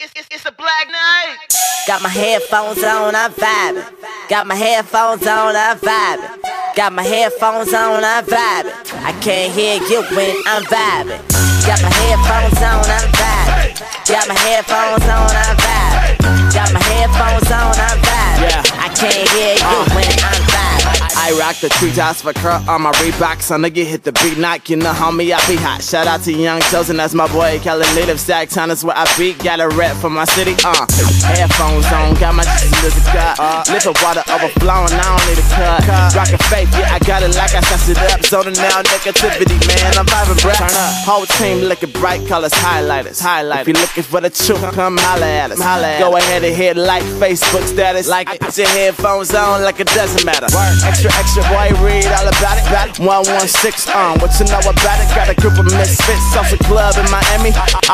It's a black night. Got my headphones on, I'm vibing. Got my headphones on, I'm vibing. Got my headphones on, I'm vibing. I can't hear you when I'm vibing. Got my headphones on, I'm vibing. Got my headphones on, I'm vibing. Got my headphones on, I'm vibing. I can't hear you when I'm vibing. I rock the treetops for curl on my Reeboks. On nigga hit the beat knock, you know homie, I be hot. Shout out to Young Chosen, that's my boy. Cali native, Sacktown is where I beat. Got a rep for my city, headphones on, got my Jesus cut. Liquor water overflowing, I don't need a cut. Rockin' faith, yeah, I got it like I sauced it up. Zoning now, negativity, man, I'm vibing, bruh. Turn up, whole team looking bright, colors highlighters. If you looking for the truth, come holla at us. Go ahead and hit like Facebook status. Like it, put your headphones on like it doesn't matter. Extra boy, read all about it. 116 what you know about it? Got a group of misfits, salsa club in Miami.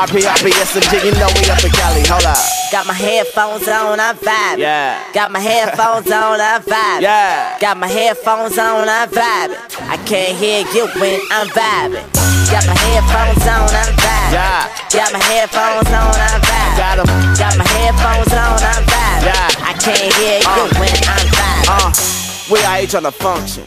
RPSMG, you know we up in Cali. Hold up. Got my headphones on, I'm vibing. Yeah. Got my headphones on, I'm vibing. Yeah. Got my headphones on, I'm vibing. I can't hear you when I'm vibing. Got my headphones on, I'm vibing. Yeah. Got my headphones on, I'm vibing. Got 'em. Got my headphones on, I'm vibing. Yeah. I can't hear you when I'm vibing. We out here tryna function.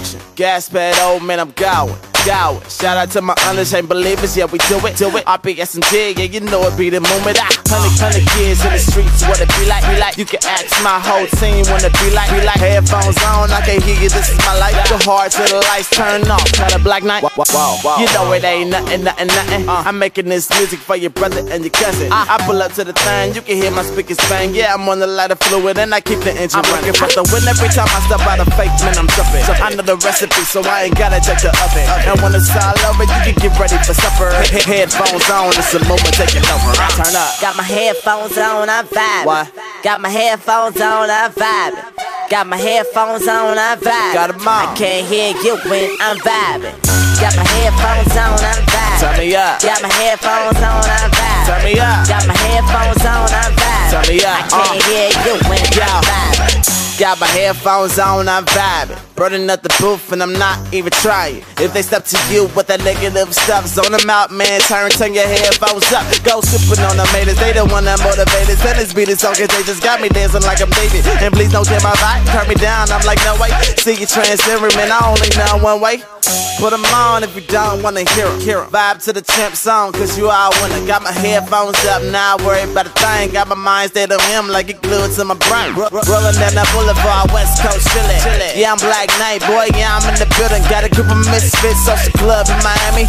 Gas pad, old man, I'm going. Shout out to my unashamed believers, yeah, we do it. RPSMG, yeah, you know it be the moment. 100 kids in the streets, what it be like. You can ask my whole team when it be like. Headphones on, I can hear you, this is my life. Go hard till the lights turn off. Got a black night. You know it ain't nothing. I'm making this music for your brother and your cousin. I pull up to the thing, you can hear my speakers bang. Yeah, I'm on the lighter fluid and I keep the engine running. But the win every time I step out of faith, man, I'm jumping. I know the recipe, so I ain't gotta check the oven. And when it's all over, you can get ready for supper. Headphones on, it's a moment taking over. Turn up. Got my headphones on, I'm vibing. What? Got my headphones on, I'm vibing. Got my headphones on, I'm vibing. Got 'em on. I can't hear you when I'm vibing. Got my headphones on, I'm vibing. Turn me up. Got my headphones on, I'm vibing. Turn me up. Got my headphones on, I'm vibing. Turn me up. I can't hear you when I'm vibing. Got my headphones on, I'm vibing. Burning up the booth and I'm not even trying. If they step to you with that negative stuff, zone them out, man, turn your headphones up. Go super on the haters, they the one that motivated. Send this beat is so cause they just got me dancing like I'm David. And please don't take my vibe, turn me down, I'm like no way. See you transferring, man, I only know one way. Put them on if you don't wanna hear 'em. Vibe to the champ song, cause you all winner. Got my headphones up, now I worry about a thing. Got my mind stayed on him like it glued to my brain. Rolling down the boulevard, West Coast, chillin'. Yeah, I'm Black Knight, boy, yeah, I'm in the building. Got a group of misfits, social club in Miami.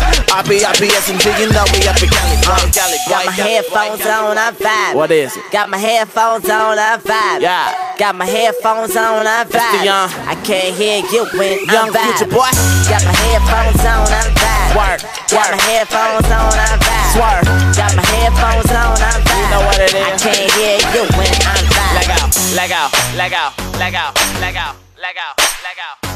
RPSMG, you know we up in Cali. Got my headphones on, I'm vibing. What is it? Got my headphones on, I'm vibing. Yeah. Got my headphones on, I'm vibing. Young. I can't hear you when Young I'm vibing. Future boy. Got my headphones on, I'm vibing. Work. Got my headphones on, I'm vibing. Swerve. Got my headphones on, I'm vibing. You know what it is. I can't hear you when I'm vibing. Leg out.